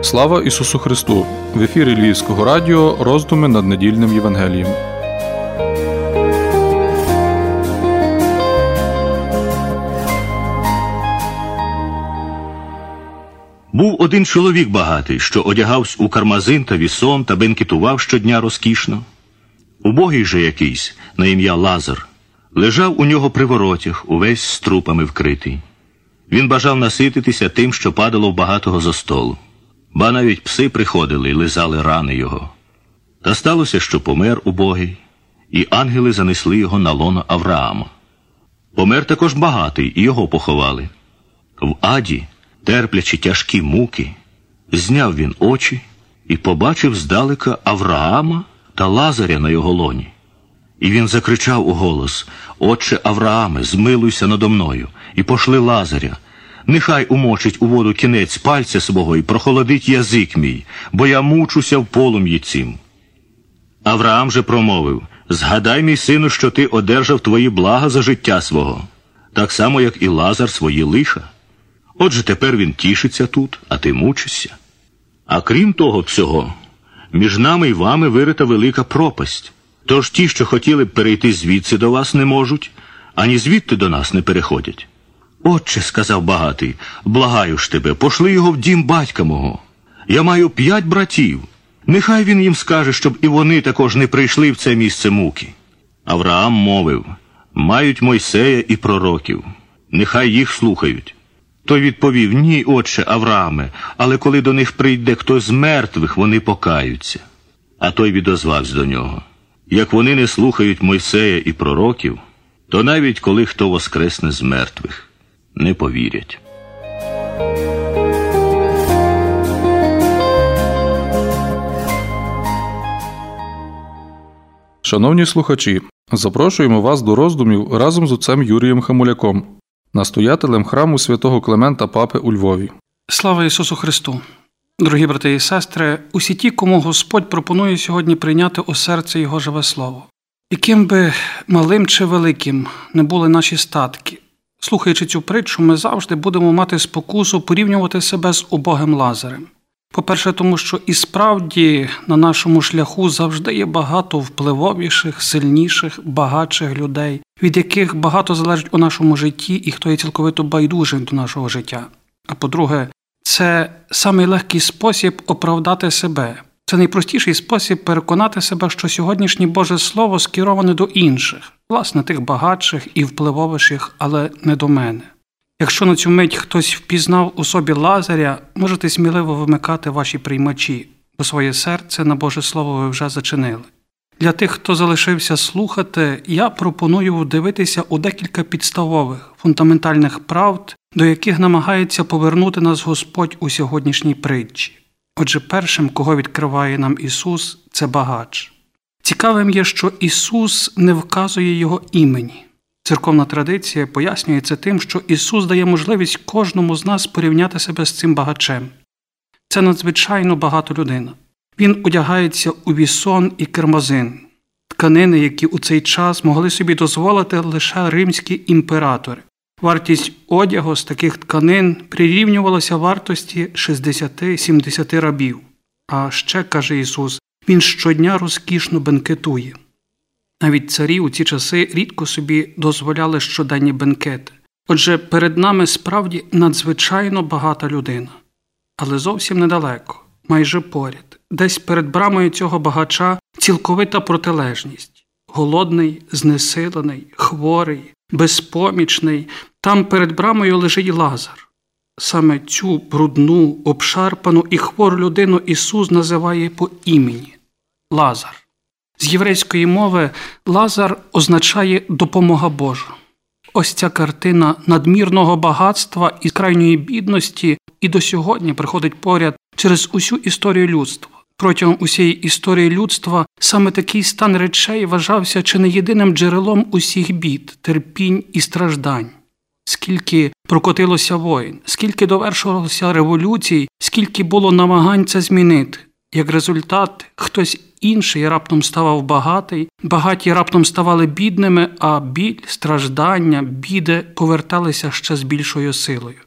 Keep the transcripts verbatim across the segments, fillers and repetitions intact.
Слава Ісусу Христу! В ефірі Львівського радіо роздуми над недільним Євангелієм. Був один чоловік багатий, що одягався у кармазин та вісон та бенкетував щодня розкішно. Убогий же якийсь, на ім'я Лазар, лежав у нього при воротях, увесь з трупами вкритий. Він бажав насититися тим, що падало в багатого зо столу. Ба навіть пси приходили і лизали рани його. Та сталося, що помер убогий, і ангели занесли його на лоно Авраама. Помер також багатий, і його поховали. В аді, терплячи тяжкі муки, зняв він очі і побачив здалека Авраама та Лазаря на його лоні. І він закричав у голос: «Отче Аврааме, змилуйся надо мною, і пошли Лазаря. Нехай умочить у воду кінець пальця свого і прохолодить язик мій, бо я мучуся в полум'ї цім». Авраам же промовив: «Згадай, мій сину, що ти одержав твої блага за життя свого, так само, як і Лазар свої лиха. Отже, тепер він тішиться тут, а ти мучишся. А крім того всього, між нами і вами вирита велика пропасть. Тож ті, що хотіли б перейти звідси до вас, не можуть, ані звідти до нас не переходять». «Отче, – сказав багатий, – благаю ж тебе, пошли його в дім батька мого. Я маю п'ять братів. Нехай він їм скаже, щоб і вони також не прийшли в це місце муки». Авраам мовив: «Мають Мойсея і пророків. Нехай їх слухають». Той відповів: «Ні, отче Аврааме, але коли до них прийде хтось з мертвих, вони покаються». А той відозвався до нього: «Як вони не слухають Мойсея і пророків, то навіть коли хто воскресне з мертвих, не повірять». Шановні слухачі, запрошуємо вас до роздумів разом з отцем Юрієм Хамуляком, настоятелем храму святого Климента Папи у Львові. Слава Ісусу Христу! Дорогі брати і сестри, усі ті, кому Господь пропонує сьогодні прийняти у серце Його живе Слово. Яким би малим чи великим не були наші статки, слухаючи цю притчу, ми завжди будемо мати спокусу порівнювати себе з убогим Лазарем. По-перше, тому що і справді на нашому шляху завжди є багато впливовіших, сильніших, багатших людей, від яких багато залежить у нашому житті і хто є цілковито байдужим до нашого життя. А по-друге, це самий легкий спосіб оправдати себе. Це найпростіший спосіб переконати себе, що сьогоднішнє Боже Слово скероване до інших, власне, тих багатших і впливовіших, але не до мене. Якщо на цю мить хтось впізнав у собі Лазаря, можете сміливо вимикати ваші приймачі, бо своє серце на Боже Слово ви вже зачинили. Для тих, хто залишився слухати, я пропоную вдивитися у декілька підставових, фундаментальних правд, до яких намагається повернути нас Господь у сьогоднішній притчі. Отже, першим, кого відкриває нам Ісус, це багач. Цікавим є, що Ісус не вказує Його імені. Церковна традиція пояснює це тим, що Ісус дає можливість кожному з нас порівняти себе з цим багачем. Це надзвичайно багата людина. Він одягається у вісон і кармазин, тканини, які у цей час могли собі дозволити лише римські імператори. Вартість одягу з таких тканин прирівнювалася вартості шістдесят-сімдесят рабів. А ще, каже Ісус, Він щодня розкішно бенкетує. Навіть царі у ці часи рідко собі дозволяли щоденні бенкети. Отже, перед нами справді надзвичайно багата людина. Але зовсім недалеко, майже поряд, десь перед брамою цього багача цілковита протилежність. Голодний, знесилений, хворий, безпомічний. Там перед брамою лежить Лазар. Саме цю брудну, обшарпану і хвору людину Ісус називає по імені – Лазар. З єврейської мови Лазар означає «допомога Божа». Ось ця картина надмірного багатства і крайньої бідності і до сьогодні приходить поряд через усю історію людства. Протягом усієї історії людства саме такий стан речей вважався чи не єдиним джерелом усіх бід, терпінь і страждань. Скільки прокотилося воїн, скільки довершувалося революцій, скільки було намагань це змінити. Як результат, хтось інший раптом ставав багатий, багаті раптом ставали бідними, а біль, страждання, біди поверталися ще з більшою силою.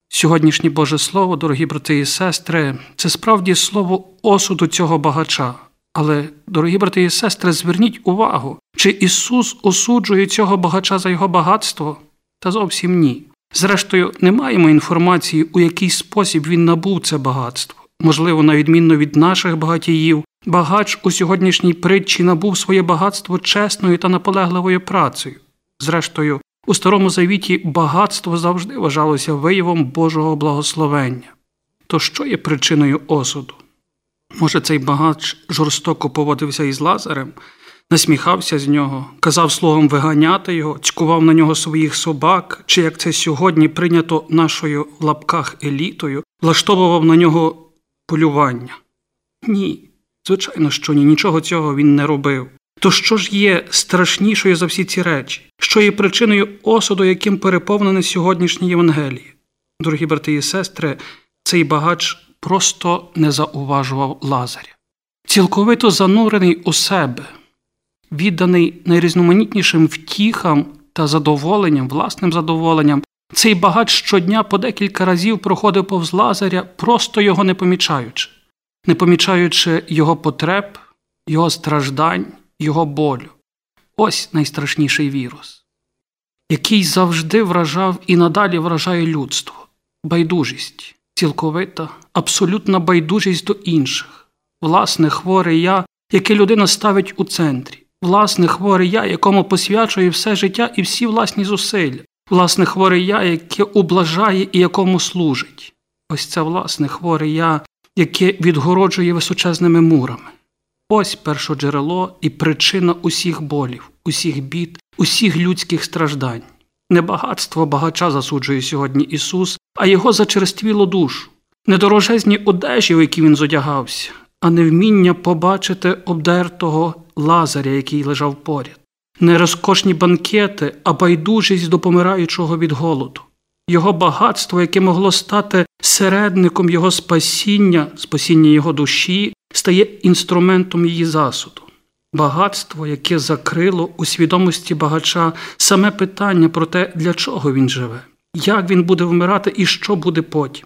Сьогоднішнє Боже Слово, дорогі брати і сестри, це справді слово осуду цього багача. Але, дорогі брати і сестри, зверніть увагу, чи Ісус осуджує цього багача за його багатство? Та зовсім ні. Зрештою, не маємо інформації, у який спосіб він набув це багатство. Можливо, на відміну від наших багатіїв, багач у сьогоднішній притчі набув своє багатство чесною та наполегливою працею. Зрештою, у Старому Завіті багатство завжди вважалося виявом Божого благословення. То що є причиною осуду? Може, цей багач жорстоко поводився із Лазарем, насміхався з нього, казав слугам виганяти його, цькував на нього своїх собак, чи, як це сьогодні прийнято нашою в лапках елітою, влаштовував на нього полювання? Ні, звичайно, що ні, нічого цього він не робив. То що ж є страшнішою за всі ці речі? Що є причиною осуду, яким переповнене сьогоднішнє Євангеліє? Дорогі брати і сестри, цей багач просто не зауважував Лазаря. Цілковито занурений у себе, відданий найрізноманітнішим втіхам та задоволенням, власним задоволенням, цей багач щодня по декілька разів проходив повз Лазаря, просто його не помічаючи. Не помічаючи його потреб, його страждань, його болю. Ось найстрашніший вірус, який завжди вражав і надалі вражає людство. Байдужість, цілковита, абсолютна байдужість до інших. Власне хворе «я», яке людина ставить у центрі. Власне хворе «я», якому посвячує все життя і всі власні зусилля. Власне хворе «я», яке ублажає і якому служить. Ось це власне хворе «я», яке відгороджує височезними мурами. Ось першоджерело і причина усіх болів, усіх бід, усіх людських страждань. Не багатство багача засуджує сьогодні Ісус, а його зачерствілу душу. Не дорожезні одежі, в які він зодягався, а невміння побачити обдертого Лазаря, який лежав поряд. Не розкошні банкети, а байдужість до помираючого від голоду. Його багатство, яке могло стати середником його спасіння, спасіння його душі, стає інструментом її засуду. Багатство, яке закрило у свідомості багача саме питання про те, для чого він живе, як він буде вмирати і що буде потім.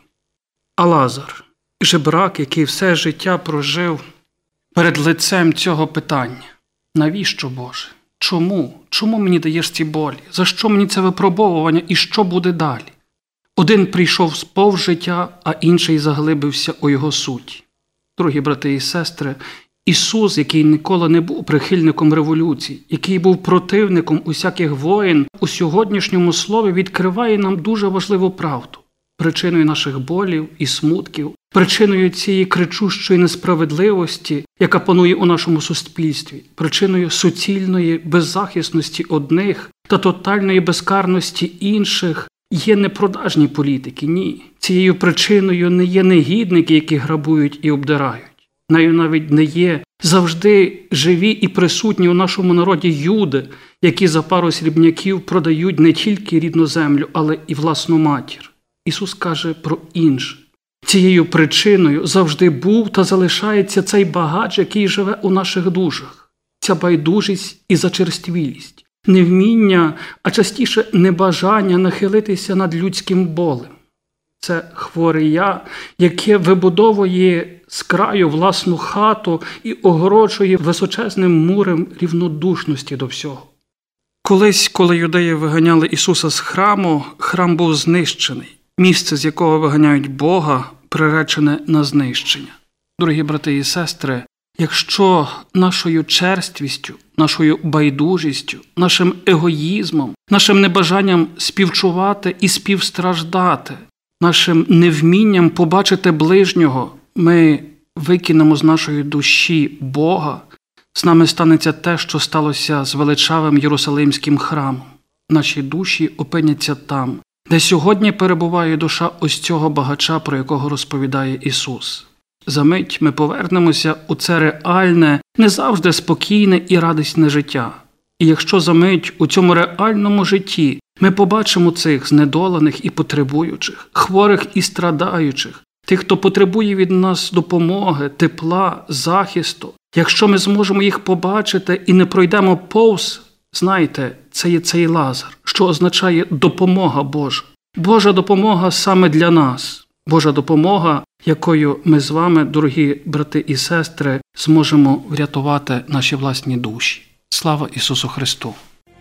А Лазар, жебрак, який все життя прожив перед лицем цього питання. Навіщо, Боже? Чому? Чому мені даєш ці болі? За що мені це випробовування і що буде далі? Один прийшов сповз життя, а інший заглибився у його суті. Дорогі брати і сестри, Ісус, який ніколи не був прихильником революцій, який був противником усяких воєн, у сьогоднішньому слові відкриває нам дуже важливу правду. Причиною наших болів і смутків, причиною цієї кричущої несправедливості, яка панує у нашому суспільстві, причиною суцільної беззахисності одних та тотальної безкарності інших є не продажні політики, ні. Цією причиною не є негідники, які грабують і обдирають. Нею навіть не є завжди живі і присутні у нашому народі юди, які за пару срібняків продають не тільки рідну землю, але і власну матір. Ісус каже про інше. Цією причиною завжди був та залишається цей багач, який живе у наших душах. Ця байдужість і зачерствілість, невміння, а частіше небажання нахилитися над людським болем. Це хворе «я», яке вибудовує з краю власну хату і огороджує височезним муром рівнодушності до всього. Колись, коли юдеї виганяли Ісуса з храму, храм був знищений. Місце, з якого виганяють Бога, приречене на знищення. Дорогі брати і сестри, якщо нашою черствістю, нашою байдужістю, нашим егоїзмом, нашим небажанням співчувати і співстраждати, нашим невмінням побачити ближнього, ми викинемо з нашої душі Бога, з нами станеться те, що сталося з величавим Єрусалимським храмом. Наші душі опиняться там, де сьогодні перебуває душа ось цього багача, про якого розповідає Ісус. Замить ми повернемося у це реальне, не завжди спокійне і радісне життя. І якщо замить у цьому реальному житті ми побачимо цих знедолених і потребуючих, хворих і страдаючих, тих, хто потребує від нас допомоги, тепла, захисту, якщо ми зможемо їх побачити і не пройдемо повз, знайте, це є цей Лазар, що означає «допомога Божа». Божа допомога саме для нас. Божа допомога, якою ми з вами, дорогі брати і сестри, зможемо врятувати наші власні душі. Слава Ісусу Христу!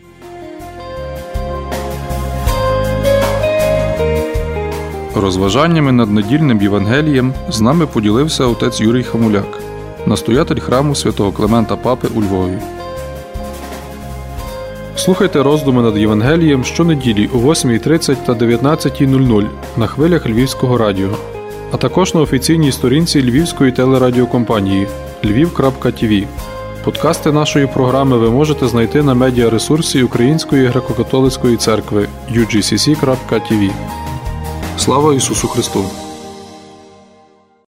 Розважаннями над недільним Євангелієм з нами поділився отець Юрій Хамуляк, настоятель храму святого Климента Папи у Львові. Слухайте роздуми над Євангелієм щонеділі о восьмій тридцять та дев'ятнадцятій нуль нуль на хвилях Львівського радіо, а також на офіційній сторінці Львівської телерадіокомпанії львів крапка ті ві. Подкасти нашої програми ви можете знайти на медіаресурсі Української греко-католицької церкви ю джі сі сі крапка ті ві. Слава Ісусу Христу!